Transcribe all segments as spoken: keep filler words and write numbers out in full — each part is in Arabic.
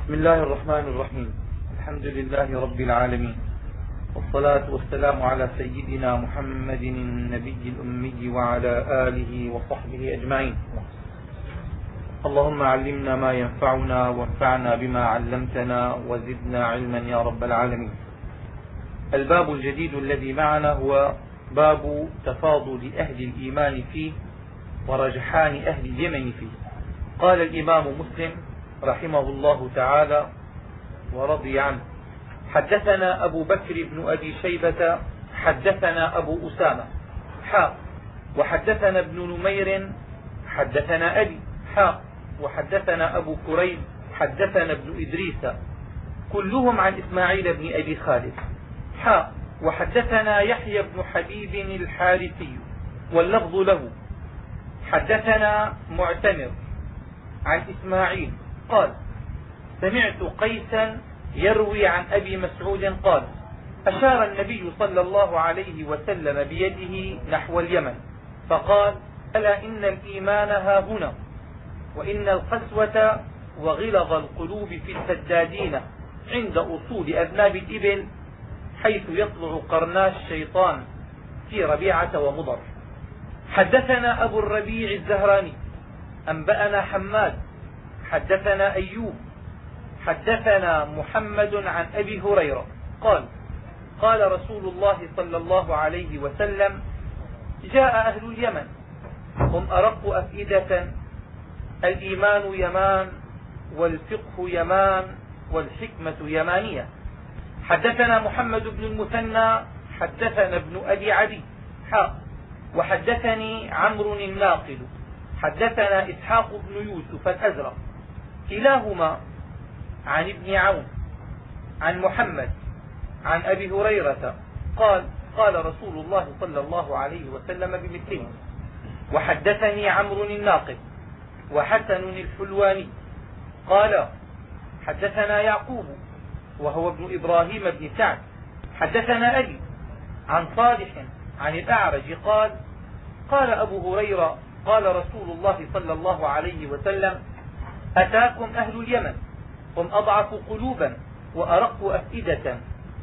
بسم الله الرحمن الرحيم. الحمد لله رب العالمين، والصلاة والسلام على سيدنا محمد النبي الأمي وعلى آله وصحبه أجمعين. اللهم علمنا ما ينفعنا وانفعنا بما علمتنا وزدنا علما يا رب العالمين. الباب الجديد الذي معنا هو باب تفاضل أهل الإيمان فيه ورجحان أهل اليمن فيه. قال الإمام مسلم رحمه الله تعالى ورضي عنه: حدثنا أبو بكر بن أبي شيبة حدثنا أبو أسامة حاء وحدثنا ابن نمير حدثنا أبي حاء وحدثنا أبو كريب حدثنا ابن إدريس كلهم عن إسماعيل بن أبي خالد حاء وحدثنا يحيى بن حبيب الحارثي واللفظ له حدثنا معتمر عن إسماعيل قال: سمعت قيسا يروي عن أبي مسعود قال: أشار النبي صلى الله عليه وسلم بيده نحو اليمن فقال: ألا إن الإيمان ها هنا، وإن القسوة وغلظ القلوب في السدادين عند أصول أذناب الإبل حيث يطلع قرنا الشيطان في ربيعة ومضر. حدثنا أبو الربيع الزهراني أنبأنا حماد حدثنا أيوب حدثنا محمد عن أبي هريرة قال: قال رسول الله صلى الله عليه وسلم: جاء أهل اليمن هم أرق أفئدة، الإيمان يمان والفقه يمان والحكمة يمانية. حدثنا محمد بن المثنى حدثنا ابن أبي عدي حاء وحدثني عمرو الناقد حدثنا إسحاق بن يوسف الأزرق كلاهما عن ابن عون عن محمد عن أبي هريرة قال: قال رسول الله صلى الله عليه وسلم بمثله. وحدثني عمرو الناقد وحسن الحلواني قال: حدثنا يعقوب وهو ابن إبراهيم بن سعد حدثنا أبي عن صالح عن الأعرج قال: قال أبو هريرة: قال رسول الله صلى الله عليه وسلم: أتاكم أهل اليمن هم أضعف قلوبا وأرق أفئدة،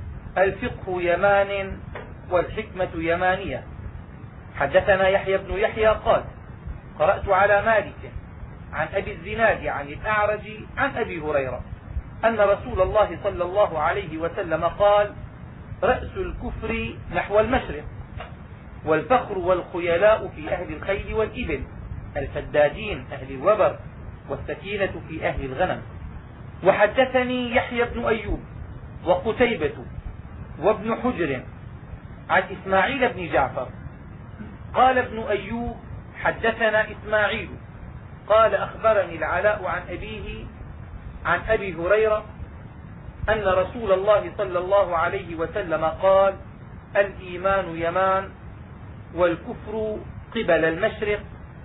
الفقه يمان والحكمة يمانية. حدثنا يحيى بن يحيى قال: قرأت على مالك عن أبي الزناد عن الأعرج عن أبي هريرة أن رسول الله صلى الله عليه وسلم قال: رأس الكفر نحو المشرق، والفخر والخيلاء في أهل الخيل والإبل، الفدادين أهل الوبر، والسكينة في أهل الغنم. وحدثني يحيى بن أيوب وقتيبة وابن حجر عن إسماعيل بن جعفر قال ابن أيوب: حدثنا إسماعيل قال: أخبرني العلاء عن أبيه عن أبي هريرة أن رسول الله صلى الله عليه وسلم قال: الإيمان يمان والكفر قبل المشرق،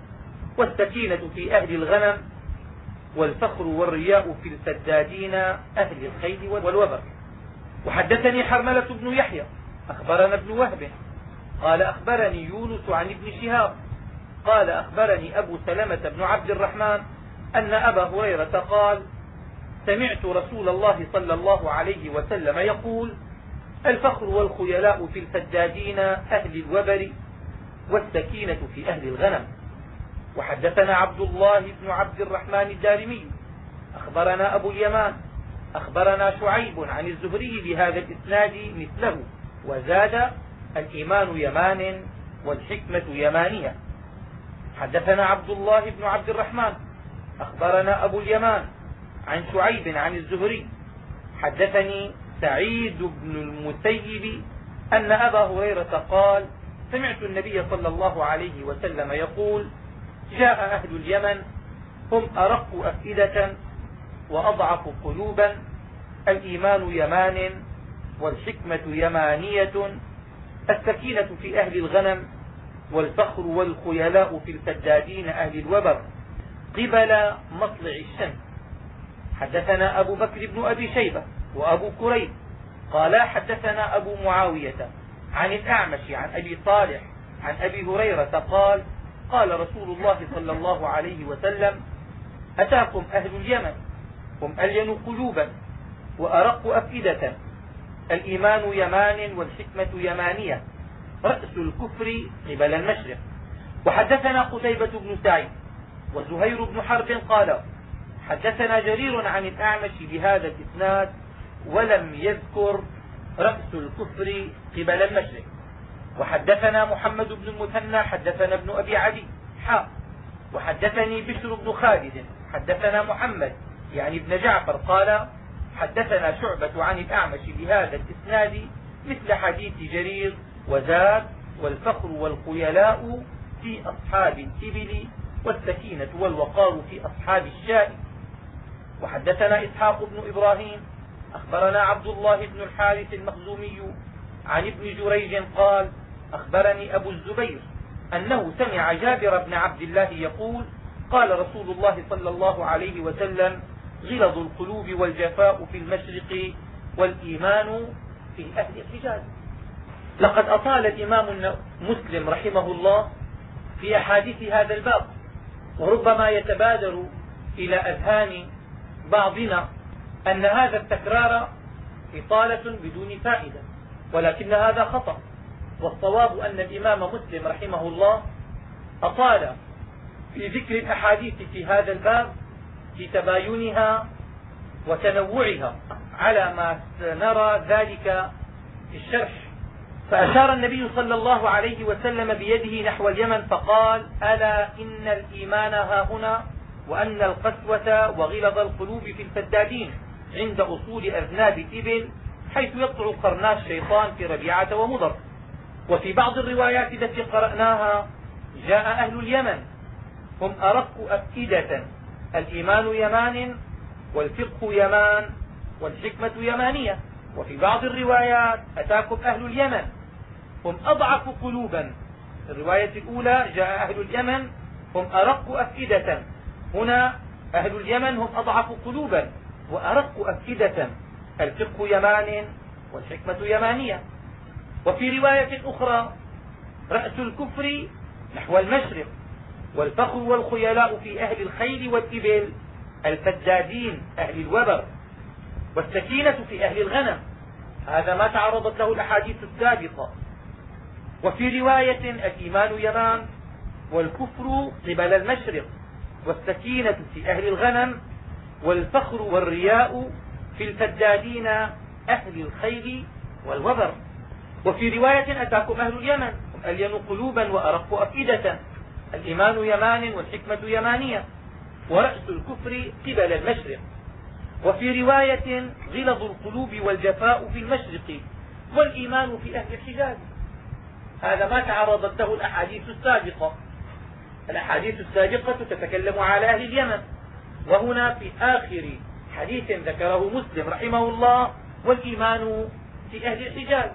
والسكينة في أهل الغنم، والفخر والرياء في السدادين أهل الخيل والوبر. وحدثني حرملة بن يحيى أخبرنا ابن وهب قال: أخبرني يونس عن ابن شهاب قال: أخبرني أبو سلمة بن عبد الرحمن أن أبا هريرة قال: سمعت رسول الله صلى الله عليه وسلم يقول: الفخر والخيلاء في الفدادين أهل الوبر، والسكينة في أهل الغنم. وحدثنا عبد الله بن عبد الرحمن الدارمي أخبرنا أبو اليمان أخبرنا شعيب عن الزهري بهذا الإسناد مثله، وزاد: الإيمان يمان والحكمة يمانية. حدثنا عبد الله بن عبد الرحمن أخبرنا أبو اليمان عن شعيب عن الزهري حدثني سعيد بن المسيب أن أبا هريرة قال: سمعت النبي صلى الله عليه وسلم يقول: جاء أهل اليمن هم أرق أفئدة وأضعف قلوبا، الإيمان يمان والحكمة يمانية، السكينة في أهل الغنم، والفخر والخيلاء في الفدادين أهل الوبر قبل مطلع الشمس. حدثنا أبو بكر بن أبي شيبة وأبو كريب قالا: حدثنا أبو معاوية عن الأعمش عن أبي صالح عن أبي هريرة قال: قال رسول الله صلى الله عليه وسلم: أتاكم أهل اليمن هم ألين قلوبا وأرق أفئدة. الإيمان يمان والحكمة يمانية. رأس الكفر قبل المشرق. وحدثنا قتيبة بن سعيد وزهير بن حرب قال حدثنا جرير عن الأعمش بهذا الإسناد ولم يذكر رأس الكفر قبل المشرق. وحدثنا محمد بن المثنى حدثنا ابن أبي عدي حا وحدثني بشر بن خالد حدثنا محمد يعني ابن جعفر قال حدثنا شعبة عن الأعمش بهذا الإسناد مثل حديث جرير وزاد والفخر والخيلاء في أصحاب الإبل والسكينة والوقار في أصحاب الشاء. وحدثنا إسحاق بن إبراهيم أخبرنا عبد الله بن الحارث المخزومي عن ابن جريج قال أخبرني أبو الزبير أنه سمع جابر بن عبد الله يقول قال رسول الله صلى الله عليه وسلم غلظ القلوب والجفاء في المشرق والإيمان في أهل الحجاز. لقد أطال الإمام مسلم رحمه الله في أحاديث هذا الباب، وربما يتبادر إلى أذهان بعضنا أن هذا التكرار إطالة بدون فائدة، ولكن هذا خطأ. والصواب أن الإمام مسلم رحمه الله أطال في ذكر الأحاديث في هذا الباب في تباينها وتنوعها على ما سنرى ذلك في الشرح. فأشار النبي صلى الله عليه وسلم بيده نحو اليمن فقال ألا إن الإيمان هاهنا وأن القسوة وغلظ القلوب في الفدادين عند أصول أذناب الإبل حيث يطلع قرنا الشيطان في ربيعة ومضر. وفي بعض الروايات التي قرأناها جاء أهل اليمن هم أرق أفئدة. الإيمان يمان والفقه يمان والحكمة يمانية. وفي بعض الروايات أتاكم أهل اليمن هم أضعف قلوبا. في الرواية الأولى جاء أهل اليمن هم أرق أفئدة، هنا أهل اليمن هم أضعف قلوبا وأرق أفئدة. الفقه يمان والحكمة يمانية. وفي رواية أخرى رأس الكفر نحو المشرق والفخر والخيلاء في أهل الخيل والإبل الفدادين أهل الوبر، والسكينة في أهل الغنم. هذا ما تعرضت له الأحاديث السابقة. وفي رواية الإيمان يمان والكفر قبل المشرق والسكينة في أهل الغنم والفخر والرياء في الفدادين أهل الخيل والوبر. وفي رواية أتاكم أهل اليمن هم ألين قلوبا وأرق أفئدة. الإيمان يمان والحكمة يمانية ورأس الكفر قبل المشرق. وفي رواية غلظ القلوب والجفاء في المشرق والإيمان في أهل الحجاز. هذا ما تعرضت له الأحاديث السابقة. الأحاديث السابقة تتكلم على أهل اليمن، وهنا في آخر حديث ذكره مسلم رحمه الله والإيمان في أهل الحجاز.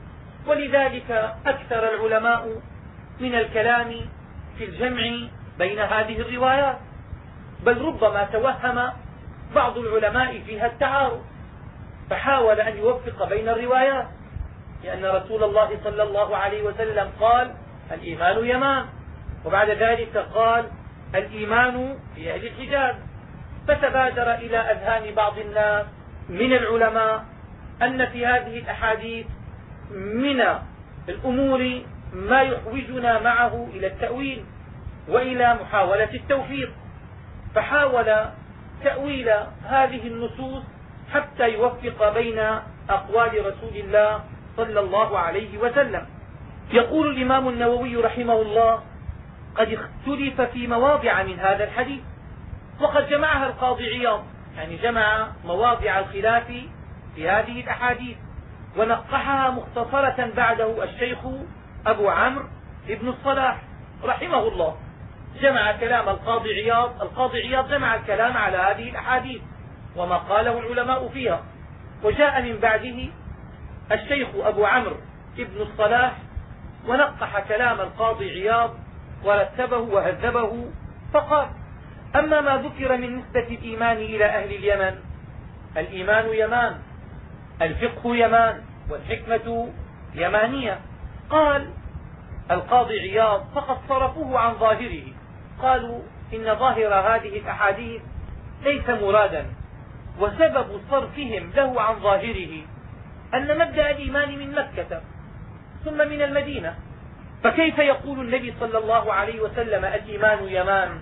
ولذلك أكثر العلماء من الكلام في الجمع بين هذه الروايات، بل ربما توهم بعض العلماء فيها التعارض فحاول أن يوفق بين الروايات، لأن رسول الله صلى الله عليه وسلم قال الإيمان يمان، وبعد ذلك قال الإيمان في أهل الحجاز. فتبادر إلى أذهان بعض الناس من العلماء أن في هذه الأحاديث من الأمور ما يحوجنا معه إلى التأويل وإلى محاولة التوفيق، فحاول تأويل هذه النصوص حتى يوفق بين أقوال رسول الله صلى الله عليه وسلم. يقول الإمام النووي رحمه الله قد اختلف في مواضع من هذا الحديث، وقد جمعها القاضي عياض، يعني جمع مواضع الخلاف في هذه الأحاديث ونقحها مختصرة بعده الشيخ أبو عمرو بن الصلاح رحمه الله. جمع كلام القاضي عياض القاضي عياض جمع الكلام على هذه الأحاديث وما قاله العلماء فيها، وجاء من بعده الشيخ أبو عمرو بن الصلاح ونقح كلام القاضي عياض ورتبه وهذبه فقال أما ما ذكر من نسبة الإيمان إلى أهل اليمن الإيمان يمان، الفقه يمان، والحكمة يمانية. قال القاضي عياض فقد صرفوه عن ظاهره، قالوا إن ظاهر هذه الأحاديث ليس مرادا، وسبب صرفهم له عن ظاهره أن مبدأ الإيمان من مكة ثم من المدينة، فكيف يقول النبي صلى الله عليه وسلم الإيمان يمان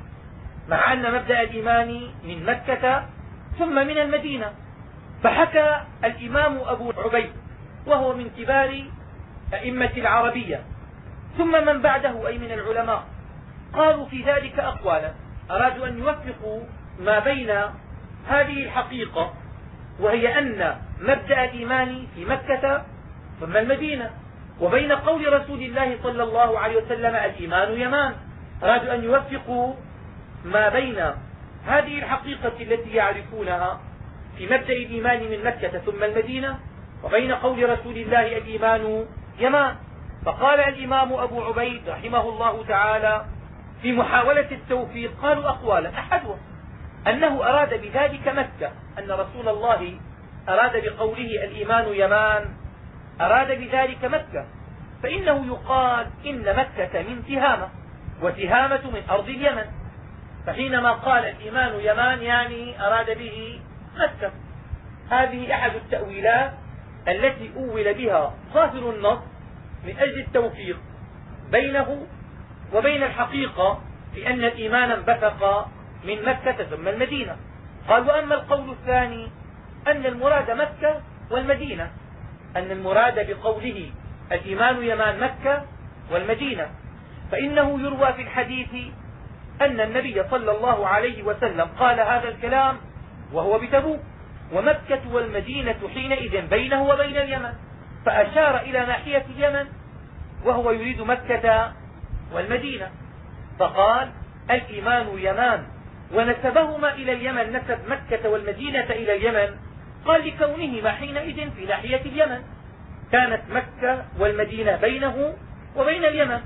مع أن مبدأ الإيمان من مكة ثم من المدينة؟ فحكى الإمام أبو عبيد وهو من كبار أئمة العربية ثم من بعده أي من العلماء قالوا في ذلك أقوالا، أرادوا أن يوفقوا ما بين هذه الحقيقة وهي أن مبدأ الإيمان في مكة ثم المدينة، وبين قول رسول الله صلى الله عليه وسلم الإيمان يمان. أرادوا أن يوفقوا ما بين هذه الحقيقة التي يعرفونها في مبدأ الإيمان من مكة ثم المدينة وبين قول رسول الله الإيمان يمان. فقال الإمام أبو عبيد رحمه الله تعالى في محاولة التوفيق قالوا أقوالا، أحدها أنه أراد بذلك مكة، أن رسول الله أراد بقوله الإيمان يمان أراد بذلك مكة، فإنه يقال إن مكة من تهامة وتهامة من أرض اليمن، فحينما قال الإيمان يمان يعني أراد به مكة. هذه أحد التأويلات التي أول بها ظاهر النص من أجل التوفيق بينه وبين الحقيقة لأن الإيمان انبثق من مكة ثم المدينة. قال وأما القول الثاني أن المراد مكة والمدينة، أن المراد بقوله الإيمان يمان مكة والمدينة، فإنه يروى في الحديث أن النبي صلى الله عليه وسلم قال هذا الكلام وهو بتبوك، ومكة والمدينة حينئذ بينه وبين اليمن، فأشار إلى ناحية اليمن وهو يريد مكة والمدينة، فقال الإيمان يمان ونسبهما إلى اليمن، نسب مكة والمدينة إلى اليمن، قال لكونهما حينئذ في ناحية اليمن، كانت مكة والمدينة بينه وبين اليمن،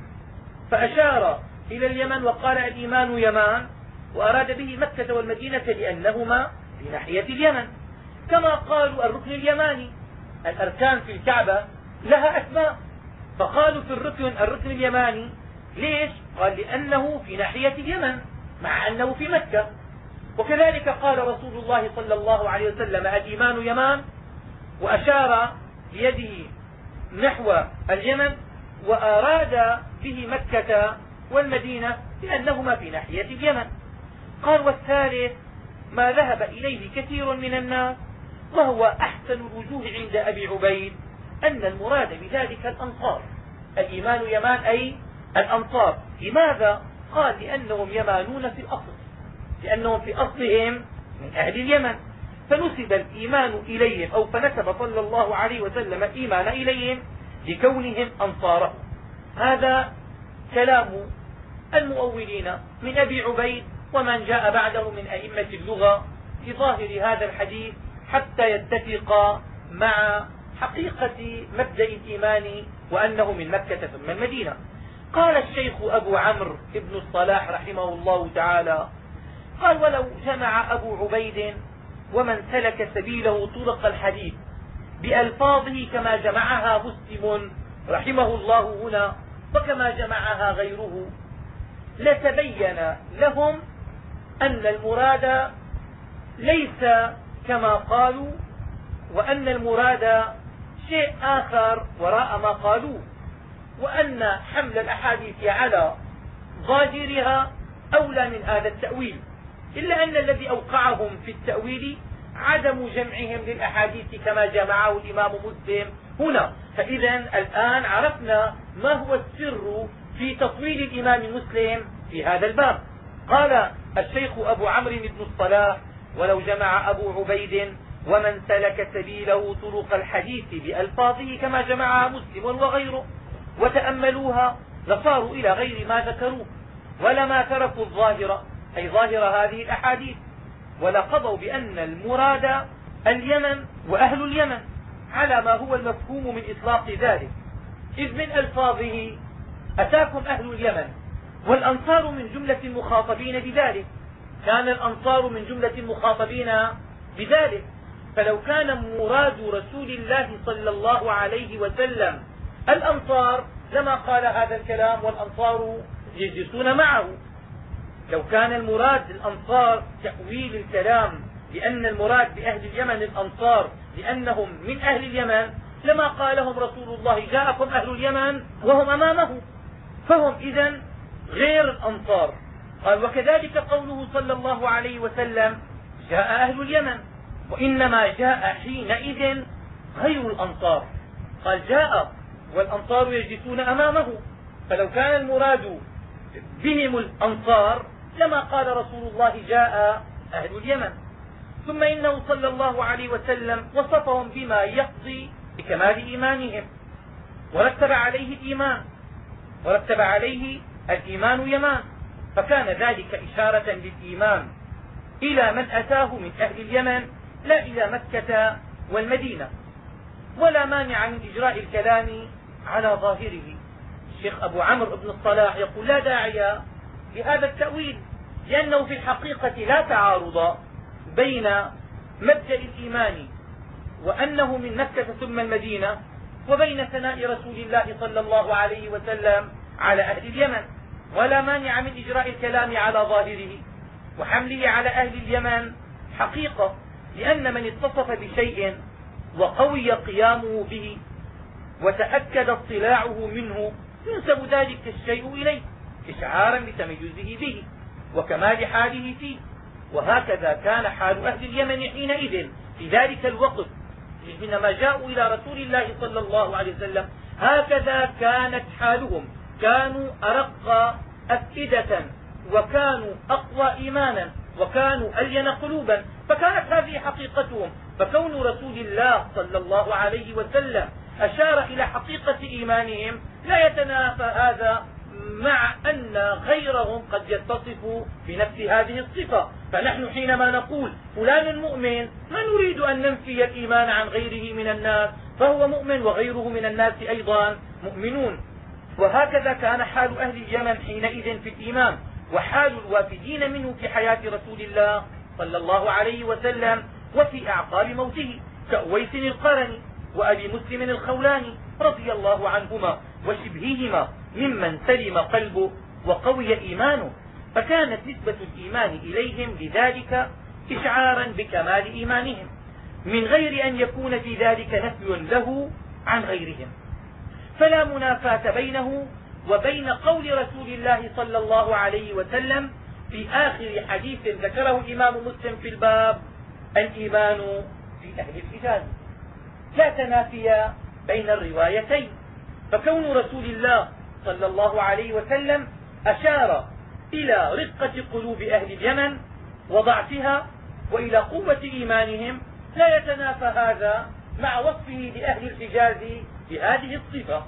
فأشار إلى اليمن وقال الإيمان يمان وأراد به مكة والمدينة لأنهما في ناحية اليمن. كما قالوا الركن اليماني، الأركان في الكعبة لها أسماء، فقالوا في الركن الركن اليماني ليش؟ قال لأنه في ناحية اليمن مع أنه في مكة. وكذلك قال رسول الله صلى الله عليه وسلم الإيمان يمان وأشار بيده نحو اليمن وأراد به مكة والمدينة لأنهما في ناحية اليمن. قال والثالث ما ذهب إليه كثير من الناس وهو أحسن الوجوه عند أبي عبيد أن المراد بذلك الأنصار، الإيمان يمان أي الأنصار. لماذا؟ قال لأنهم يمانون في الأصل، لأنهم في أصلهم من أهل اليمن، فنسب الإيمان إليهم أو فنسب صلى الله عليه وسلم الإيمان إليهم لكونهم أنصاره. هذا كلام المؤولين من أبي عبيد ومن جاء بعده من أئمة اللغة في ظاهر هذا الحديث حتى يتفق مع حقيقة مبدأ الإيمان وأنه من مكة ثم المدينة. قال الشيخ أبو عمرو بن الصلاح رحمه الله تعالى قال ولو جمع أبو عبيد ومن سلك سبيله طرق الحديث بألفاظه كما جمعها مسلم رحمه الله هنا وكما جمعها غيره لتبين لهم أن المراد ليس كما قالوا، وأن المراد شيء آخر وراء ما قالوه، وأن حمل الأحاديث على ظاهرها أولى من هذا التأويل، إلا أن الذي أوقعهم في التأويل عدم جمعهم للأحاديث كما جمعه الإمام مسلم هنا. فإذا الآن عرفنا ما هو السر في تطويل الإمام مسلم في هذا الباب. قال الشيخ أبو عمرو بن الصلاح ولو جمع أبو عبيد ومن سلك سبيله طرق الحديث بألفاظه كما جمعها مسلم وغيره وتأملوها لصاروا إلى غير ما ذكروه ولما تركوا الظاهر أي ظاهر هذه الأحاديث، ولقضوا بأن المراد اليمن وأهل اليمن على ما هو المفهوم من إطلاق ذلك، إذ من ألفاظه أتاكم أهل اليمن والأنصار من جملة المخاطبين بذلك، كان الأنصار من جملة المخاطبين بذلك، فلو كان مراد رسول الله صلى الله عليه وسلم الأنصار لما قال هذا الكلام والأنصار يجلسون معه. لو كان المراد الأنصار تأويل الكلام لأن المراد بأهل اليمن الأنصار لأنهم من أهل اليمن لما قالهم رسول الله جاءكم أهل اليمن وهم أمامه، فهم إذن غير الأنصار. قال وكذلك قوله صلى الله عليه وسلم جاء أهل اليمن، وإنما جاء حينئذ غير الأنصار. قال جاء والأنصار يجلسون أمامه، فلو كان المراد بهم الأنصار لما قال رسول الله جاء أهل اليمن. ثم إنه صلى الله عليه وسلم وصفهم بما يقضي بكمال إيمانهم، ورتب عليه الإيمان ورتب عليه الإيمان يمان، فكان ذلك إشارة للإيمان إلى من أتاه من أهل اليمن لا إلى مكة والمدينة. ولا مانع من إجراء الكلام على ظاهره. الشيخ أبو عمرو بن الصلاح يقول لا داعي لهذا التأويل، لأنه في الحقيقة لا تعارض بين مبدأ الإيمان وأنه من مكة ثم المدينة وبين ثناء رسول الله صلى الله عليه وسلم على أهل اليمن. ولا مانع من إجراء الكلام على ظاهره وحمله على أهل اليمن حقيقة، لأن من اتصف بشيء وقوي قيامه به وتأكد اطلاعه منه ينسب ذلك الشيء إليه إشعارا بتميزه به وكمال حاله فيه. وهكذا كان حال أهل اليمن حينئذ في ذلك الوقت حينما جاءوا إلى رسول الله صلى الله عليه وسلم، هكذا كانت حالهم، كانوا أرق أفئدة وكانوا أقوى إيمانا وكانوا ألين قلوبا، فكانت هذه حقيقتهم. فكون رسول الله صلى الله عليه وسلم أشار إلى حقيقة إيمانهم لا يتنافى هذا مع أن غيرهم قد يتصف بنفس هذه الصفة. فنحن حينما نقول فلان مؤمن ما نريد أن ننفي الإيمان عن غيره من الناس، فهو مؤمن وغيره من الناس أيضا مؤمنون. وهكذا كان حال أهل اليمن حينئذ في الإيمان، وحال الوافدين منه في حياة رسول الله صلى الله عليه وسلم وفي أعقاب موته كأويس القرني وأبي مسلم الخولاني رضي الله عنهما وشبههما ممن سلم قلبه وقوي إيمانه، فكانت نسبة الإيمان إليهم بذلك إشعارا بكمال إيمانهم من غير أن يكون في ذلك نفي له عن غيرهم. فلا منافاة بينه وبين قول رسول الله صلى الله عليه وسلم في آخر حديث ذكره الإمام مسلم في الباب الإيمان في أهل الحجاز. لا تنافي بين الروايتين، فكون رسول الله صلى الله عليه وسلم أشار إلى رقة قلوب أهل اليمن وضعفها وإلى قوة إيمانهم لا يتنافى هذا مع وصفه لأهل الحجاز بهذه الصفة.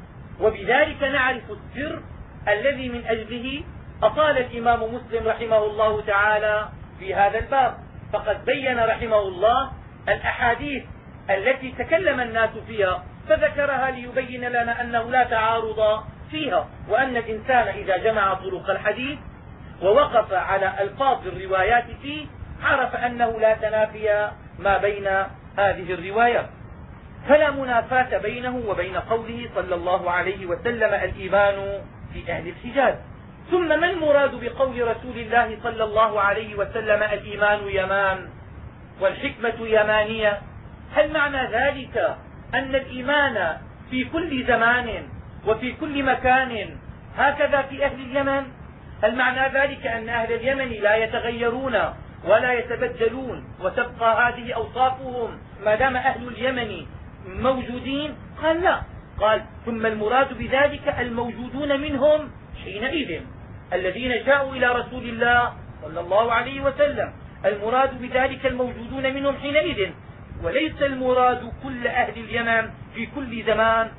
وبذلك نعرف السر الذي من أجله أطال الإمام مسلم رحمه الله تعالى في هذا الباب، فقد بين رحمه الله الأحاديث التي تكلم الناس فيها فذكرها ليبين لنا أنه لا تعارض فيها، وأن الإنسان إذا جمع طرق الحديث ووقف على ألفاظ الروايات فيه عرف أنه لا تنافي ما بين هذه الروايات. فلا منافاة بينه وبين قوله صلى الله عليه وسلم الإيمان في أهل الحجاز. ثم ما المراد بقول رسول الله صلى الله عليه وسلم الإيمان يمان والحكمة يمانية؟ هل معنى ذلك أن الإيمان في كل زمان وفي كل مكان هكذا في أهل اليمن؟ هل معنى ذلك أن أهل اليمن لا يتغيرون ولا يتبدلون وتبقى هذه أوصافهم ما دام أهل اليمن موجودين؟ قال لا. قال ثم المراد بذلك الموجودون منهم حينئذ الذين جاءوا إلى رسول الله صلى الله عليه وسلم، المراد بذلك الموجودون منهم حينئذ، وليس المراد كل أهل اليمن في كل زمان.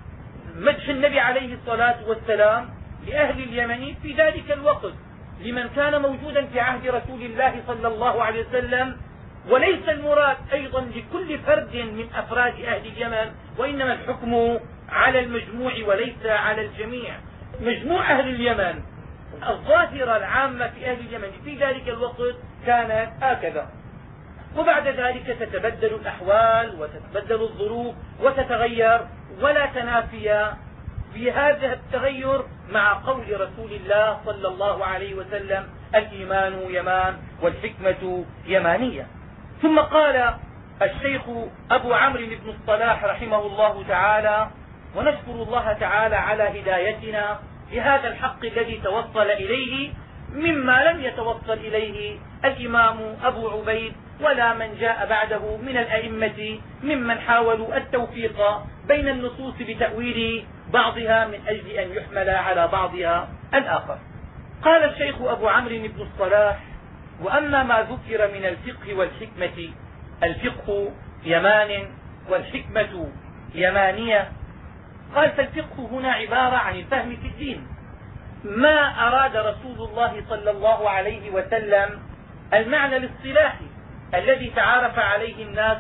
مدح النبي عليه الصلاة والسلام لأهل اليمن في ذلك الوقت لمن كان موجودا في عهد رسول الله صلى الله عليه وسلم، وليس المراد أيضا لكل فرد من أفراد أهل اليمن، وإنما الحكم على المجموع وليس على الجميع. مجموع أهل اليمن الظاهرة العامة في أهل اليمن في ذلك الوقت كانت هكذا، وبعد ذلك تتبدل الأحوال وتتبدل الظروف وتتغير، ولا تنافي في هذا التغير مع قول رسول الله صلى الله عليه وسلم الإيمان يمان والحكمة يمانية. ثم قال الشيخ أبو عمرو بن الصلاح رحمه الله تعالى: ونشكر الله تعالى على هدايتنا لهذا الحق الذي توصل إليه مما لم يتوصل إليه الإمام أبو عبيد ولا من جاء بعده من الأئمة ممن حاولوا التوفيق بين النصوص بتأويل بعضها من أجل أن يحمل على بعضها الآخر. قال الشيخ أبو عمرو بن الصلاح: وأما ما ذكر من الفقه والحكمة، الفقه يمان والحكمة يمانية. قال: فالفقه هنا عبارة عن الفهم في الدين، ما أراد رسول الله صلى الله عليه وسلم المعنى الاصطلاحي الذي تعارف عليه الناس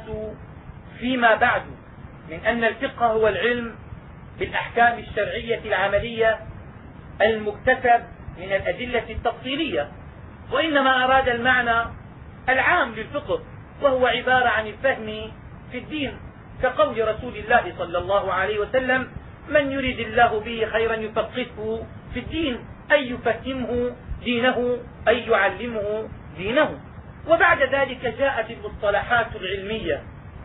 فيما بعد من أن الفقه هو العلم بالأحكام الشرعية العملية المكتسب من الأدلة التفصيلية، وإنما أراد المعنى العام للفقه وهو عبارة عن الفهم في الدين، كقول رسول الله صلى الله عليه وسلم: من يريد الله به خيرا يفقهه في الدين، أي يفهمه دينه أي يعلمه دينه. وبعد ذلك جاءت المصطلحات العلمية،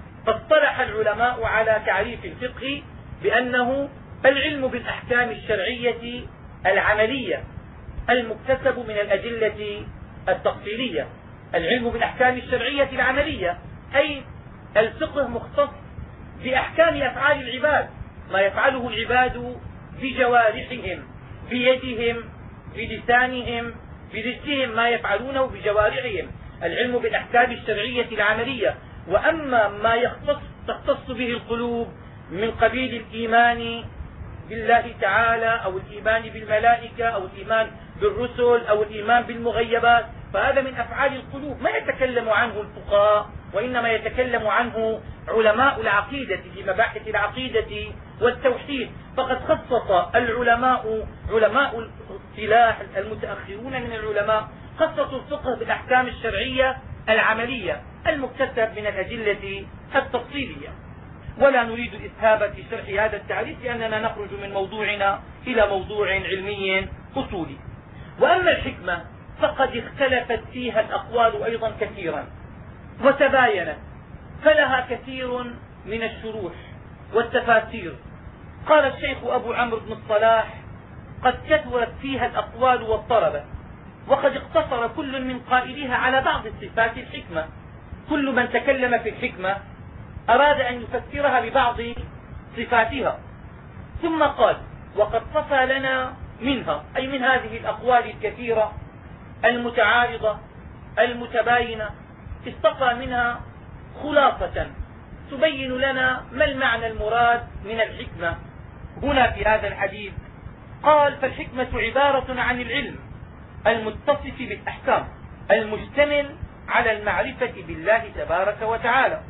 فاصطلح العلماء على تعريف الفقه بأنه العلم بالأحكام الشرعية العملية المكتسب من الأدلة التفصيلية. العلم بالأحكام الشرعية العملية أي الفقه مختص بأحكام أفعال العباد، ما يفعله العباد بجوارحهم، بيدهم، بلسانهم، برجلهم، ما يفعلونه بجوارحهم، العلم بالأحكام الشرعية العملية. وأما ما يختص تختص به القلوب من قبيل الإيمان بالله تعالى أو الإيمان بالملائكة أو الإيمان بالرسل أو الإيمان بالمغيبات، فهذا من أفعال القلوب ما يتكلم عنه الفقهاء، وإنما يتكلم عنه علماء العقيدة في مباحث العقيدة والتوحيد. فقد خصص العلماء علماء الاصطلاح المتأخرون من العلماء خصصوا الفقه بالأحكام الشرعية العملية المكتسب من الأدلة التفصيلية. ولا نريد إسهابا في شرح هذا التعريف لأننا نخرج من موضوعنا إلى موضوع علمي أصولي. وأما الحكمة فقد اختلفت فيها الأقوال أيضا كثيرا وتباينت، فلها كثير من الشروح والتفاسير. قال الشيخ أبو عمرو بن الصلاح: قد كثرت فيها الأقوال واضطربت، وقد اقتصر كل من قائلها على بعض صفات الحكمة. كل من تكلم في الحكمة أراد أن يفسرها ببعض صفاتها، ثم قال: وقد صفى لنا منها، أي من هذه الأقوال الكثيرة المتعارضة المتباينة، اصطفى منها خلاصة تبين لنا ما المعنى المراد من الحكمة هنا في هذا الحديث. قال: فالحكمة عبارة عن العلم المتصف بالأحكام المشتمل على المعرفة بالله تبارك وتعالى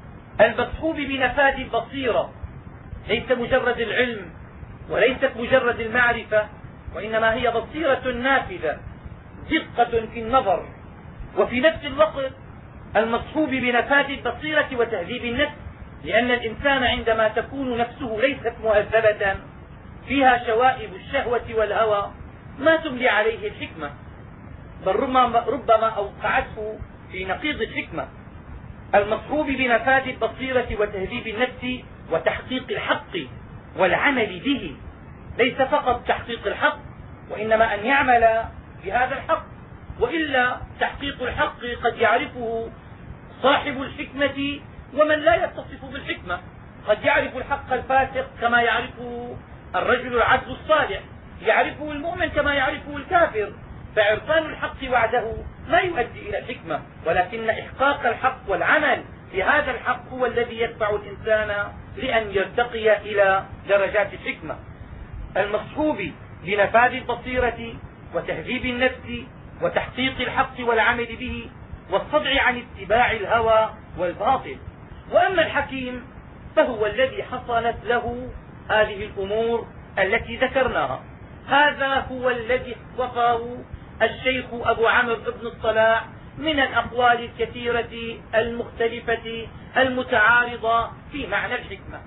المصحوب بنفاذ البصيرة، ليس مجرد العلم وليست مجرد المعرفة، وإنما هي بصيرة نافذة، دقة في النظر، وفي نفس الوقت المصحوب بنفاذ البصيرة وتهذيب النفس، لأن الإنسان عندما تكون نفسه ليست مهذبة فيها شوائب الشهوة والهوى ما تملي عليه الحكمة، بل ربما أوقعته في نقيض الحكمة. المصحوب بنفاذ البصيرة وتهذيب النفس وتحقيق الحق والعمل به، ليس فقط تحقيق الحق وإنما أن يعمل بهذا الحق، وإلا تحقيق الحق قد يعرفه صاحب الحكمة ومن لا يتصف بالحكمة. قد يعرف الحق الفاسق كما يعرفه الرجل العبد الصالح، يعرفه المؤمن كما يعرفه الكافر، فعرفان الحق وحده لا يؤدي إلى الحكمة، ولكن إحقاق الحق والعمل بهذا الحق هو الذي يدفع الإنسان لأن يرتقي إلى درجات الحكمة. المصحوب بنفاذ البصيرة وتهذيب النفس وتحقيق الحق والعمل به والصدع عن اتباع الهوى والباطل. وأما الحكيم فهو الذي حصلت له هذه الأمور التي ذكرناها. هذا هو الذي وصفه الشيخ أبو عمرو بن الصلاح من الأقوال الكثيرة المختلفة المتعارضة في معنى الحكمة.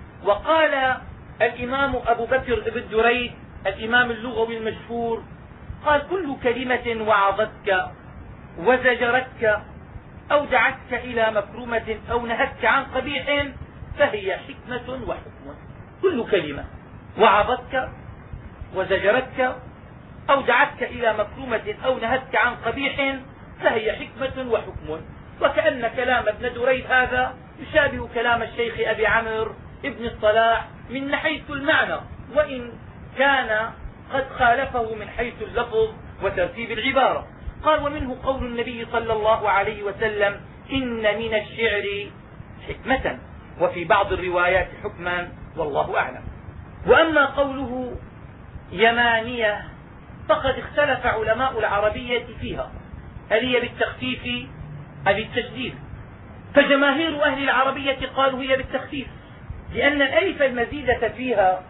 وقال الإمام أبو بكر بن دريد الإمام اللغوي المشهور، قال: كل كلمة وعظتك وزجرتك أو دعتك إلى مكرمة أو نهتك عن قبيح فهي حكمة وحكم. كل كلمة وعظتك وزجرتك أو دعتك إلى مكرمة أو نهتك عن قبيح فهي حكمة وحكم. وكأن كلام ابن دريد هذا يشابه كلام الشيخ أبي عمرو ابن الصلاح من حيث المعنى، وإن كان قد خالفه من حيث اللفظ وترتيب العبارة. قال: ومنه قول النبي صلى الله عليه وسلم: إن من الشعر حكمة، وفي بعض الروايات حكما، والله أعلم. وأما قوله يمانية فقد اختلف علماء العربية فيها، هل هي بالتخفيف أو بالتشديد؟ فجماهير أهل العربية قالوا هي بالتخفيف، لأن الألف المزيدة فيها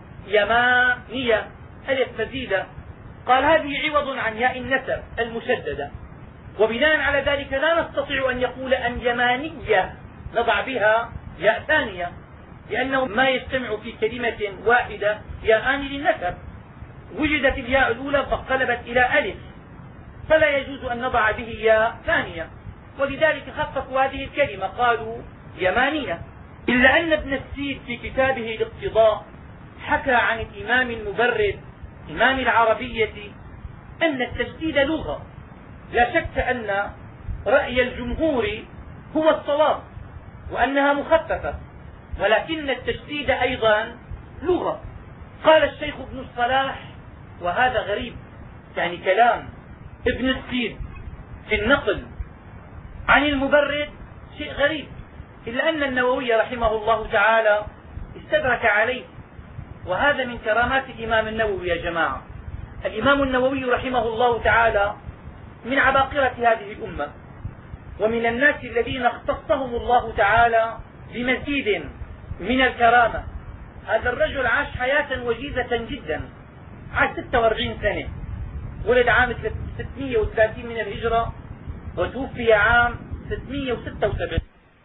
يمانية ألف مزيدة، قال هذه عوض عن ياء النسب المشددة، وبناء على ذلك لا نستطيع أن يقول أن يمانية نضع بها ياء ثانية، لأنه ما يجتمع في كلمة واحدة ياءان للنسب. وجدت الياء الأولى فانقلبت إلى ألف، فلا يجوز أن نضع به ياء ثانية، ولذلك خففوا هذه الكلمة قالوا يمانية. إلا أن ابن السيد في كتابه الاقتضاء حكى عن الإمام المبرد إمام العربية أن التشديد لغة، لا شك أن رأي الجمهور هو الصواب وأنها مخففة، ولكن التشديد أيضا لغة. قال الشيخ ابن الصلاح: وهذا غريب، يعني كلام ابن السيد في النقل عن المبرد شيء غريب، إلا أن النووي رحمه الله تعالى استدرك عليه، وهذا من كرامات الإمام النووي يا جماعة. الإمام النووي رحمه الله تعالى من عباقرة هذه الأمة، ومن الناس الذين اختصهم الله تعالى بمزيد من الكرامة. هذا الرجل عاش حياة وجيزة جدا، عاش ستة واربعين سنة، ولد عام ستمئة وثلاثين من الهجرة وتوفي عام ستمئة وستة وسبعين.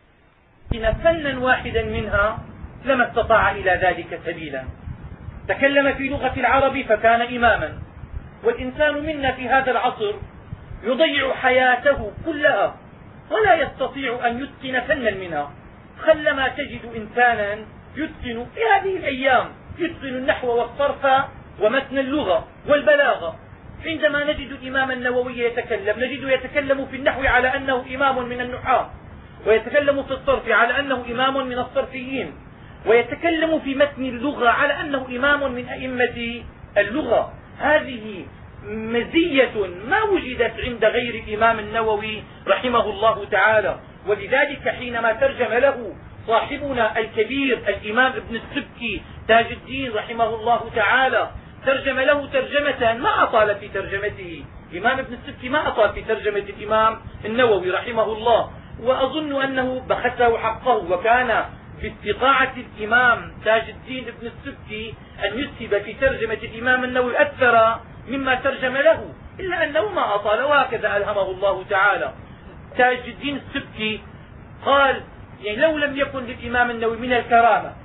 إن فنا واحدا منها لما استطاع إلى ذلك سبيلا. تكلم في لغة العرب فكان إماما، والإنسان منا في هذا العصر يضيع حياته كلها ولا يستطيع أن يتقن فنا منها. خلما تجد إنسانا يتقن في هذه الأيام يتقن النحو والصرف ومتن اللغة والبلاغة. عندما نجد الإمام النووي يتكلم نجده يتكلم في النحو على أنه إمام من النحاة، ويتكلم في الصرف على أنه إمام من الصرفيين، ويتكلم في متن اللغة على أنه إمام من أئمة اللغة. هذه مزية ما وجدت عند غير الإمام النووي رحمه الله تعالى. ولذلك حينما ترجم له صاحبنا الكبير الإمام ابن السبكي تاج الدين رحمه الله تعالى، ترجم له ترجمة ما أطال في ترجمته. الإمام ابن السبكي ما أطال في ترجمة الإمام النووي رحمه الله، وأظن أنه بخسه حقه، وكان في استطاعة الإمام تاج الدين ابن السبكي أن يسهب في ترجمة الإمام النووي أكثر مما ترجم له، إلا أنه ما أطال، وهكذا ألهمه الله تعالى. تاج الدين السبكي قال: يعني لو لم يكن للإمام النووي من الكرامة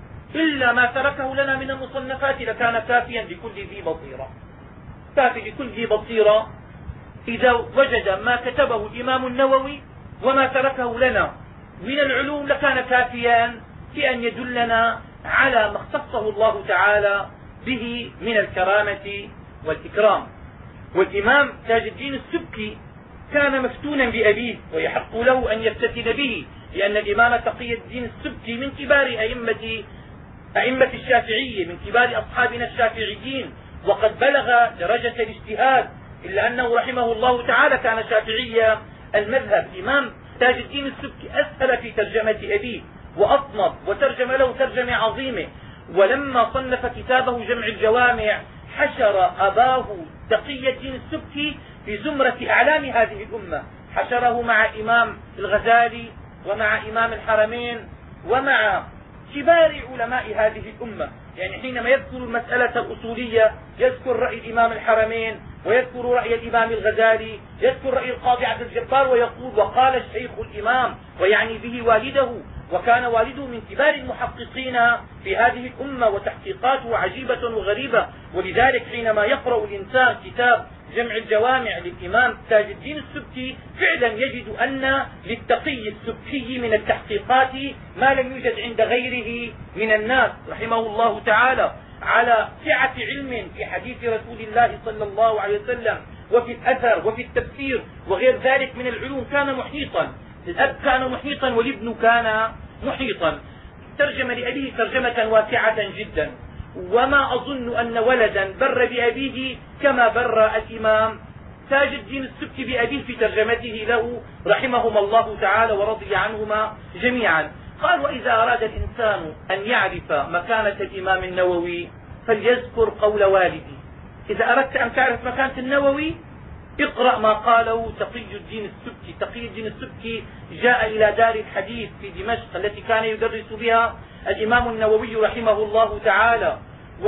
إلا ما تركه لنا من المصنفات لكان كافيا لكل ذي بصيرة. كافي لكل ذي بصيرة إذا وجد ما كتبه الإمام النووي وما تركه لنا من العلوم لكان كافيا في أن يدلنا على ما اختصه الله تعالى به من الكرامة والإكرام. والإمام تاج الدين السبكي كان مفتونا بأبيه، ويحق له أن يفتتن به، لأن الإمام تقي الدين السبكي من كبار أئمة أئمة الشافعية، من كبار أصحابنا الشافعيين، وقد بلغ درجة الاجتهاد، إلا أنه رحمه الله تعالى كان شافعي المذهب. الإمام تاج الدين السبكي أسهل في ترجمة أبيه وأطنب، وترجم له ترجمة عظيمة. ولما صنف كتابه جمع الجوامع حشر أباه تقي الدين السبكي في زمرة أعلام هذه الأمة، حشره مع إمام الغزالي ومع إمام الحرمين ومع كبار علماء هذه الأمة. يعني حينما يذكر المسألة الأصولية يذكر رأي الإمام الحرمين، ويذكر رأي الإمام الغزالي، يذكر رأي القاضي عبد الجبار، ويقول: وقال الشيخ الإمام، ويعني به والده، وكان والده من كبار المحققين في هذه الأمة، وتحقيقاته عجيبة وغريبة. ولذلك حينما يقرأ الإنسان كتاب جمع الجوامع للإمام تاج الدين السبكي فعلا يجد أن للتقي السبكي من التحقيقات ما لم يوجد عند غيره من الناس رحمه الله تعالى، على سعة علم في حديث رسول الله صلى الله عليه وسلم وفي الأثر وفي التفسير وغير ذلك من العلوم. كان محيطا، الأب كان محيطا والابن كان محيطا. ترجم لأبيه ترجمة واسعة جدا، وما أظن أن ولدا بر بأبيه كما بر الإمام تاج الدين السبكي بأبيه في ترجمته له رحمهما الله تعالى ورضي عنهما جميعا. قال: وإذا أراد الإنسان أن يعرف مكانة الإمام النووي فليذكر قول والدي. إذا أردت أن تعرف مكانة النووي اقرأ ما قاله تقي الدين السبكي. تقي الدين السبكي جاء إلى دار الحديث في دمشق التي كان يدرس بها الإمام النووي رحمه الله تعالى،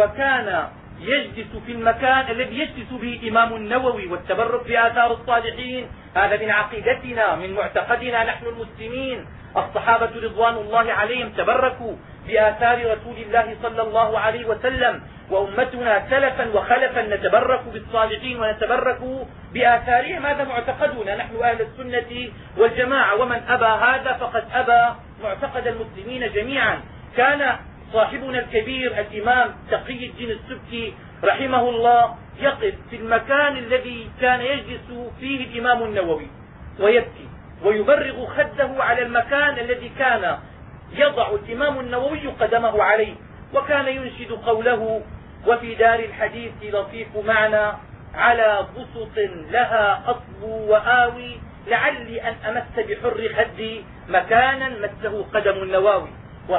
وكان يجلس في المكان الذي يجلس به إمام النووي، والتبرك بآثار الصالحين هذا من عقيدتنا من معتقدنا نحن المسلمين. الصحابة رضوان الله عليهم تبركوا بآثار رسول الله صلى الله عليه وسلم، وأمتنا سلفا وخلفا نتبرك بالصالحين ونتبرك بآثارهم. هذا معتقدنا نحن أهل السنة والجماعة، ومن أبى هذا فقد أبى معتقد المسلمين جميعا. كان صاحبنا الكبير الإمام تقي الدين السبكي رحمه الله يقف في المكان الذي كان يجلس فيه الإمام النووي ويبكي ويبرغ خده على المكان الذي كان يضع الإمام النووي قدمه عليه، وكان ينشد قوله: وفي دار الحديث لطيف معنى على بسط لها أصب وآوي لعلي أن أمس بحر خدي مكانا مسه قدم النواوي.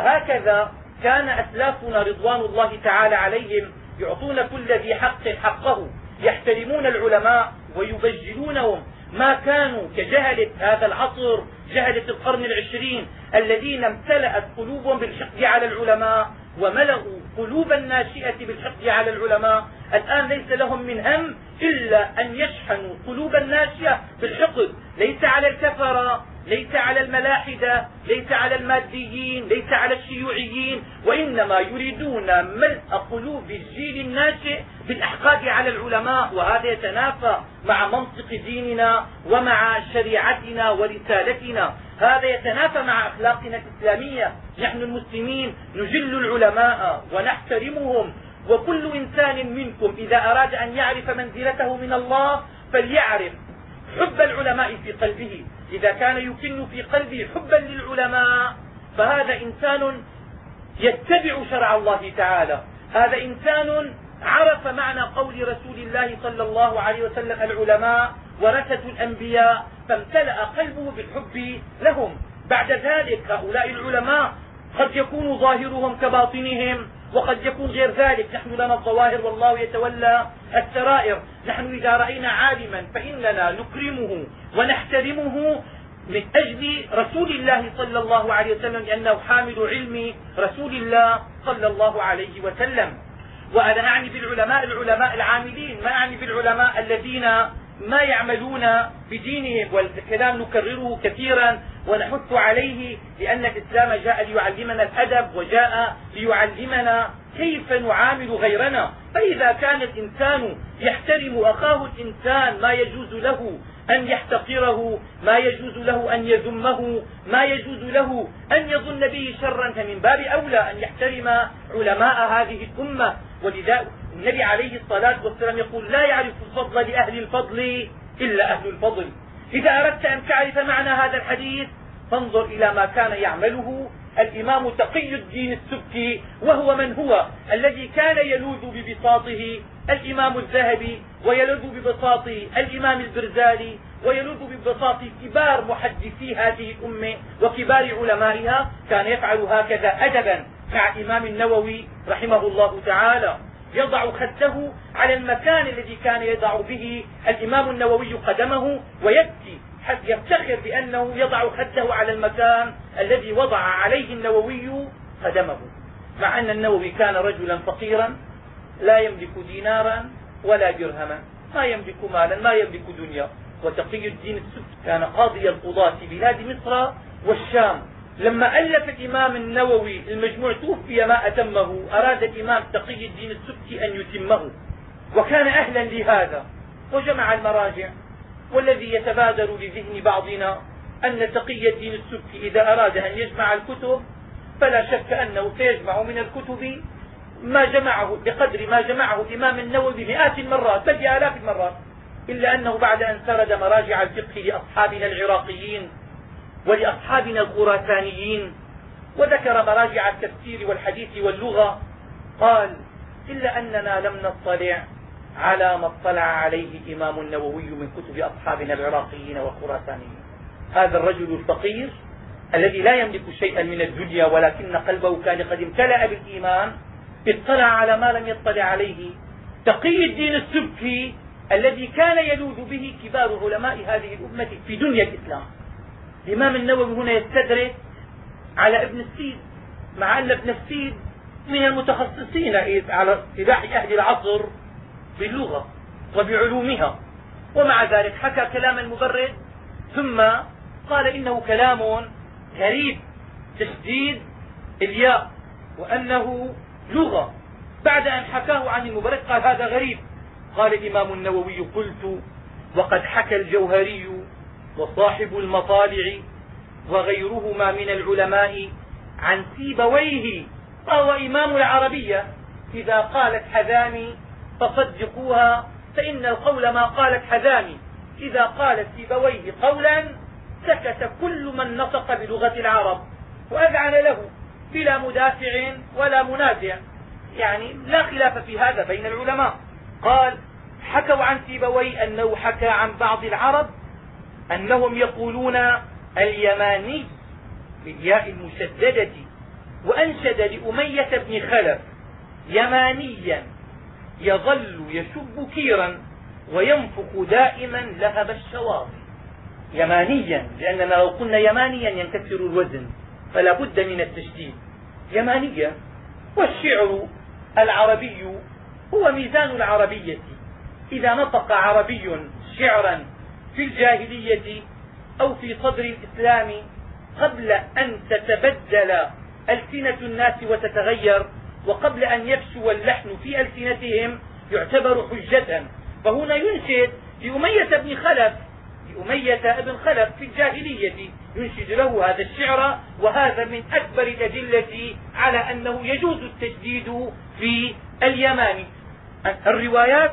وهكذا كان أسلافنا رضوان الله تعالى عليهم يعطون كل ذي حق حقه، يحترمون العلماء ويبجلونهم، ما كانوا كجهلة هذا العصر، جهلة القرن العشرين الذين امتلأت قلوبهم بالحقد على العلماء وملأوا قلوب الناشئة بالحقد على العلماء. الآن ليس لهم من هم إلا أن يشحنوا قلوب الناشئة بالحقد، ليس على الكفرة، ليس على الملاحدة، ليس على الماديين، ليس على الشيوعيين، وإنما يريدون ملء قلوب الجيل الناشئ بالأحقاد على العلماء. وهذا يتنافى مع منطق ديننا ومع شريعتنا ورسالتنا، هذا يتنافى مع أخلاقنا الإسلامية. نحن المسلمين نجل العلماء ونحترمهم، وكل إنسان منكم إذا أراد أن يعرف منزلته من الله فليعرف حب العلماء في قلبه. إذا كان يكن في قلبه حبا للعلماء فهذا إنسان يتبع شرع الله تعالى، هذا إنسان عرف معنى قول رسول الله صلى الله عليه وسلم: العلماء ورثة الأنبياء، فامتلأ قلبه بالحب لهم. بعد ذلك هؤلاء العلماء قد يكون ظاهرهم كباطنهم وقد يكون غير ذلك، نحن لنا الظواهر والله يتولى السرائر. نحن إذا رأينا عالما فإننا نكرمه ونحترمه من أجل رسول الله صلى الله عليه وسلم، لأنه حامل علم رسول الله صلى الله عليه وسلم. وأنا أعني بالعلماء العلماء العاملين، ما أعني بالعلماء الذين ما يعملون بدينهم، والكلام نكرره كثيرا ونحث عليه، لأن الإسلام جاء ليعلمنا الأدب وجاء ليعلمنا كيف نعامل غيرنا. فإذا كان الإنسان يحترم أخاه الإنسان ما يجوز له أن يحتقره، ما يجوز له أن يذمه، ما يجوز له أن يظن به شرا، فمن باب أولى أن يحترم علماء هذه الأمة. ولذا النبي عليه الصلاة والسلام يقول: لا يعرف الفضل لأهل الفضل إلا أهل الفضل. إذا أردت أن تعرف معنى هذا الحديث فانظر إلى ما كان يعمله الإمام تقي الدين السبكي، وهو من هو الذي كان يلوذ ببساطه الإمام الذهبي، ويلوذ ببساط الإمام البرزالي، ويلوذ ببساط كبار محدثي هذه الأمة وكبار علمائها. كان يفعل هكذا أدبا مع الإمام النووي رحمه الله تعالى، يضع خده على المكان الذي كان يضع به الإمام النووي قدمه ويبكي، حتى يفتخر بأنه يضع خده على المكان الذي وضع عليه النووي قدمه، مع أن النووي كان رجلا فقيرا لا يملك دينارا ولا درهما، ما يملك مالا، ما يملك دنيا. وتقي الدين السبكي كان قاضي القضاة في بلاد مصر والشام. لما ألف الإمام النووي المجموع توفي ما أتمه، أراد الإمام تقي الدين السبكي أن يتمه، وكان أهلا لهذا. وجمع المراجع. والذي يتبادر لذهن بعضنا أن تقي الدين السبكي إذا أراد أن يجمع الكتب فلا شك أنه سيجمع من الكتب ما جمعه بقدر ما جمعه الإمام النووي بمئات المرات بل بآلاف المرات، إلا أنه بعد أن سرد مراجع الفقه لأصحابنا العراقيين ولأصحابنا الخراسانيين وذكر مراجع التفسير والحديث واللغة قال: إلا أننا لم نطلع على ما اطلع عليه الإمام النووي من كتب أصحابنا العراقيين والخراسانيين. هذا الرجل الفقير الذي لا يملك شيئا من الدنيا ولكن قلبه كان قد امتلأ بالإيمان اطلع على ما لم يطلع عليه تقي الدين السبكي الذي كان يلوذ به كبار علماء هذه الأمة في دنيا الإسلام. الإمام النووي هنا يستدرك على ابن السيد، مع أن ابن السيد من المتخصصين على اصطلاح أهل العصر باللغة وبعلومها، ومع ذلك حكى كلام المبرد ثم قال إنه كلام غريب تشديد الياء وأنه لغة. بعد أن حكاه عن المبرد قال هذا غريب. قال الإمام النووي: قلت وقد حكى الجوهري وصاحب المطالع وغيرهما من العلماء عن سيبويه وهو إمام العربية: إذا قالت حذامي فصدقوها فإن القول ما قالت حذامي، إذا قالت سيبويه قولا سكت كل من نطق بلغة العرب وأذعن له بلا مدافع ولا منازع، يعني لا خلاف في هذا بين العلماء. قال: حكوا عن سيبويه أنه حكى عن بعض العرب أنهم يقولون اليماني بالياء المشددة، وأنشد لأمية بن خلف: يمانيا يظل يشب كيرا وينفق دائما لهب الشواطئ. يمانيا، لأننا لو قلنا يمانيا ينكسر الوزن فلا بد من التشديد. يمانيا. والشعر العربي هو ميزان العربية. إذا نطق عربي شعرا في الجاهلية أو في صدر الإسلام قبل أن تتبدل ألسنة الناس وتتغير وقبل أن يفشو اللحن في ألسنتهم يعتبر حجة. فهنا ينشد لأمية بن خلف لأمية بن خلف في الجاهلية، ينشد له هذا الشعر، وهذا من أكبر الأدلة على أنه يجوز التجديد في اليمان. الروايات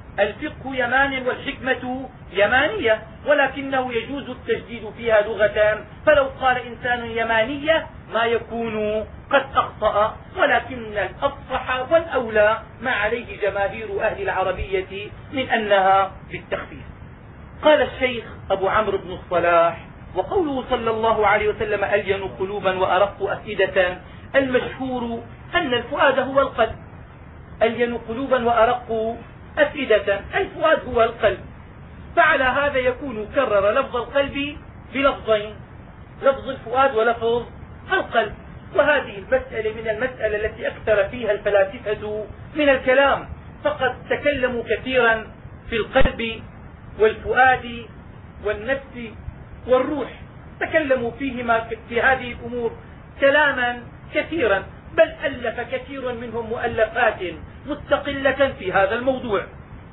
الفقه يمان والحكمة يمانية، ولكنه يجوز التجديد فيها لغة، فلو قال إنسان يمانية ما يكون قد أخطأ، ولكن الأفصح والأولى ما عليه جماهير أهل العربية من أنها بالتخفيف. قال الشيخ أبو عمرو بن الصلاح: وقوله صلى الله عليه وسلم ألين قلوبا وأرق أفئدة، المشهور أن الفؤاد هو القلب. ألين قلوبا وأرق أفئدة، الفؤاد هو القلب، فعلى هذا يكون كرر لفظ القلب بلفظين: لفظ الفؤاد ولفظ القلب. وهذه المسألة من المسألة التي أكثر فيها الفلاسفة من الكلام، فقد تكلموا كثيرا في القلب والفؤاد والنفس والروح، تكلموا فيهما في هذه الأمور كلاما كثيرا، بل ألف كثير منهم مؤلفات مستقلة في هذا الموضوع.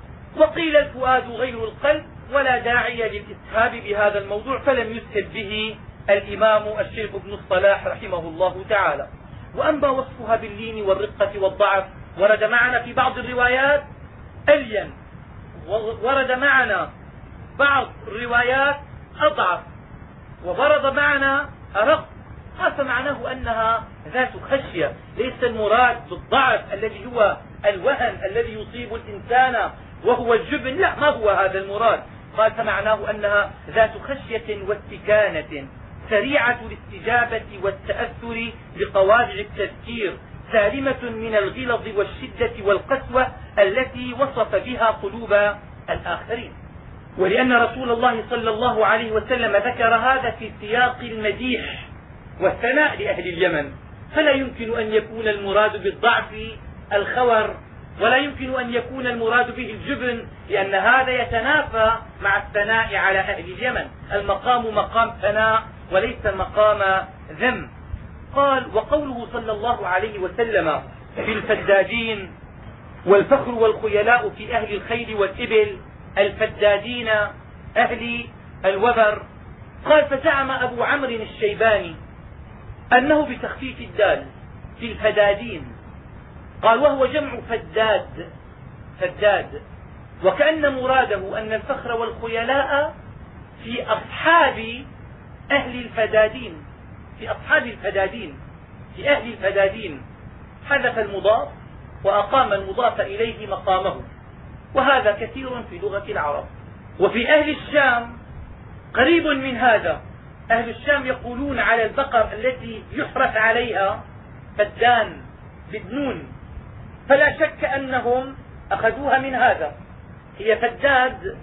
وقيل الفؤاد غير القلب ولا داعي للإسهاب بهذا الموضوع، فلم يسهب به الإمام الشيخ ابن الصلاح رحمه الله تعالى. وأما وصفها باللين والرقة والضعف ورد معنا في بعض الروايات ألين، ورد معنا بعض الروايات أضعف، وورد معنا أرق. هذا معناه أنها ذات خشية، ليس المراد بالضعف الذي هو الوهن الذي يصيب الإنسان وهو الجبن، لا، ما هو هذا المراد. قال فمعناه أنها ذات خشية واستكانة، سريعة الاستجابة والتأثر بقواعد التذكير، سالمة من الغلظ والشدة والقسوة التي وصف بها قلوب الآخرين. ولأن رسول الله صلى الله عليه وسلم ذكر هذا في سياق المديح والثناء لأهل اليمن، فلا يمكن أن يكون المراد بالضعف الخور، ولا يمكن أن يكون المراد به الجبن، لأن هذا يتنافى مع الثناء على أهل اليمن. المقام مقام ثناء وليس مقام ذم. قال: وقوله صلى الله عليه وسلم في الفدادين: والفخر والخيلاء في أهل الخيل والإبل، الفدادين أهل الوبر. قال فزعم أبو عمرو الشيباني أنه بتخفيف الدال في الفدادين، قال وهو جمع فداد فداد وكأن مراده أن الفخر والخيلاء في أصحاب أهل الفدادين في أصحاب الفدادين في أهل الفدادين حذف المضاف وأقام المضاف إليه مقامه، وهذا كثير في لغة العرب. وفي أهل الشام قريب من هذا، أهل الشام يقولون على البقر التي يحرث عليها فدان بالنون، فلا شك أنهم أخذوها من هذا، هي فداد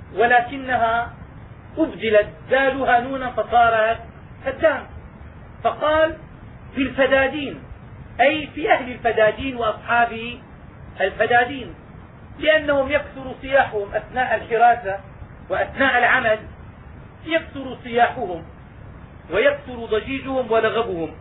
ولكنها أبدلت دالها نونا فصارت فدان، فقال في الفدادين أي في أهل الفدادين وأصحاب الفدادين، لأنهم يكثر صياحهم أثناء الحراسة وأثناء العمل، يكثر صياحهم ويكثر ضجيجهم ولغبهم.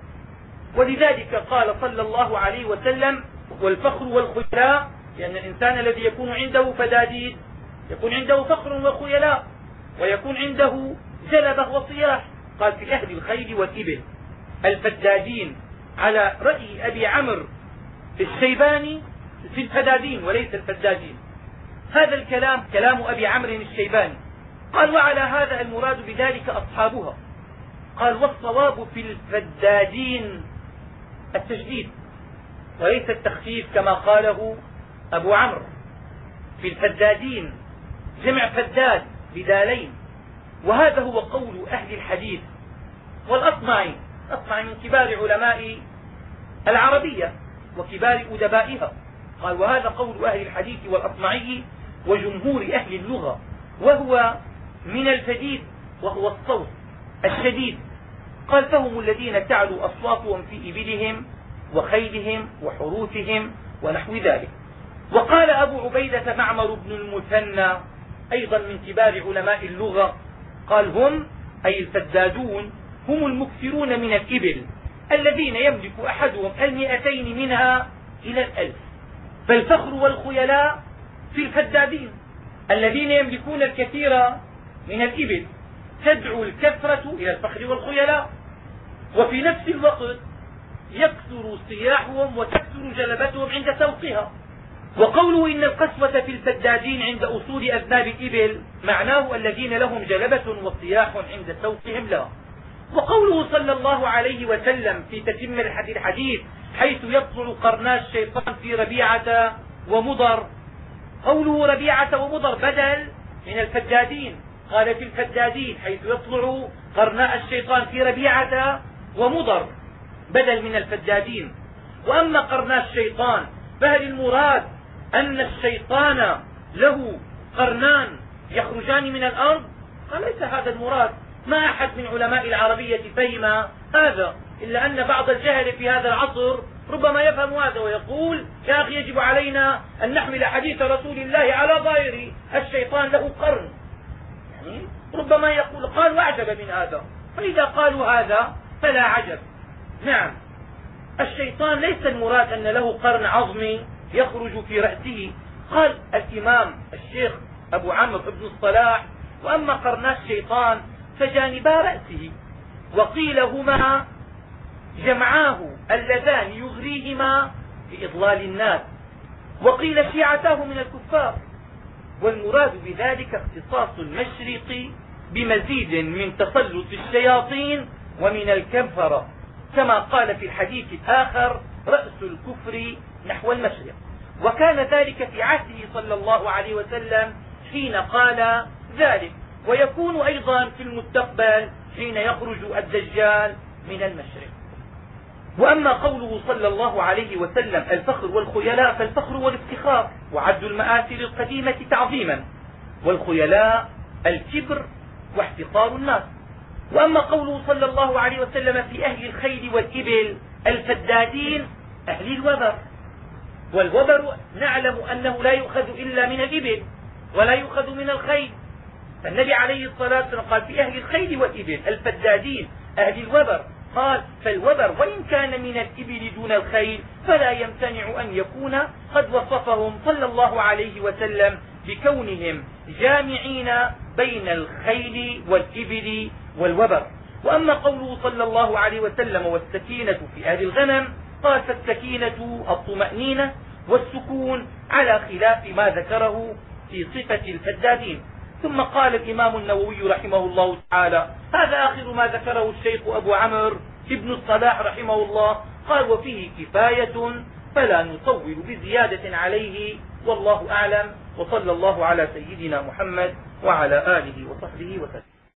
ولذلك قال صلى الله عليه وسلم والفخر والخيلاء، لأن الإنسان الذي يكون عنده فدادين يكون عنده فخر وخيلاء ويكون عنده جلبة وصياح. قال في أهل الخيل والإبل الفدادين على رأي أبي عمرو الشيباني في الفدادين وليس الفدادين. هذا الكلام كلام أبي عمرو الشيباني. قال وعلى هذا المراد بذلك أصحابها. قال والصواب في الفدادين التشديد وليس التخفيف كما قاله أبو عمرو. في الفدادين جمع فداد بدالين، وهذا هو قول أهل الحديث. والأصمعي أصمعي من كبار علماء العربية وكبار أدبائها، قال وهذا قول أهل الحديث والأصمعي وجمهور أهل اللغة، وهو من الفديد وهو الصوت الشديد. قال فهم الذين تعلو أصواتهم في إبلهم وخيلهم وحروثهم ونحو ذلك. وقال أبو عبيدة معمر بن المثنى أيضا من كبار علماء اللغة، قال هم أي الفدادون هم المكثرون من الإبل الذين يملك أحدهم المئتين منها إلى الألف. فالفخر والخيلاء في الفدادين الذين يملكون الكثير من الإبل، تدعو الكثرة إلى الفخر والخيلاء، وفي نفس الوقت يكثر صياحهم وتكثر جلبتهم عند سوقها. وقوله إن القسوة في الفدادين عند أصول أذناب الإبل معناه الذين لهم جلبة وصياح عند سوقهم لا. وقوله صلى الله عليه وسلم في تتمة الحديث حيث يطلع قرنا الشيطان في ربيعة ومضر، قوله ربيعة ومضر بدل من الفدادين، قال في الفدادين حيث يطلع قرناء الشيطان في ربيعة ومضر بدل من الفدادين. وأما قرناء الشيطان فهل المراد أن الشيطان له قرنان يخرجان من الأرض؟ قال ليس هذا المراد. ما أحد من علماء العربية فهم هذا، إلا أن بعض الجهل في هذا العصر ربما يفهم هذا ويقول يا أخي يجب علينا أن نحمل حديث رسول الله على ظاهره، الشيطان له قرن، يعني ربما يقول قال واعجب من هذا. فإذا قالوا هذا فلا عجب. نعم الشيطان ليس المراد أن له قرن عظمي يخرج في رأسه. قال الإمام الشيخ أبو عمرو بن الصلاح وأما قرنا الشيطان فجانبا رأسه، وقيل هما جمعاه اللذان يغريهما بإضلال الناس، وقيل شيعتاه من الكفار. والمراد بذلك اختصاص المشرق بمزيد من تسلط الشياطين ومن الكفرة، كما قال في الحديث الآخر رأس الكفر نحو المشرق. وكان ذلك في عهده صلى الله عليه وسلم حين قال ذلك، ويكون أيضا في المستقبل حين يخرج الدجال من المشرق. وأما قوله صلى الله عليه وسلم الفخر والخيلاء فالفخر والافتخار وعد المآثر القديمة تعظيما، والخيلاء الكبر واحتقار الناس. وأما قوله صلى الله عليه وسلم في أهل الخيل والإبل الفدادين أهل الوبر، والوبر نعلم أنه لا يؤخذ إلا من الإبل ولا يؤخذ من الخيل، فالنبي عليه الصلاة والسلام قال في أهل الخيل والإبل الفدادين أهل الوبر. قال فالوبر وإن كان من الإبل دون الخيل فلا يمتنع أن يكون قد وصفهم صلى الله عليه وسلم بكونهم جامعين بين الخيل والإبل والوبر. وأما قوله صلى الله عليه وسلم والسكينة في أهل الغنم، قال فالسكينة الطمأنينة والسكون على خلاف ما ذكره في صفة الفدادين. ثم قال الإمام النووي رحمه الله تعالى: هذا آخر ما ذكره الشيخ أبو عمرو ابن الصلاح رحمه الله. قال: وفيه كفاية فلا نطول بزيادة عليه، والله أعلم، وصلى الله على سيدنا محمد وعلى آله وصحبه وسلم.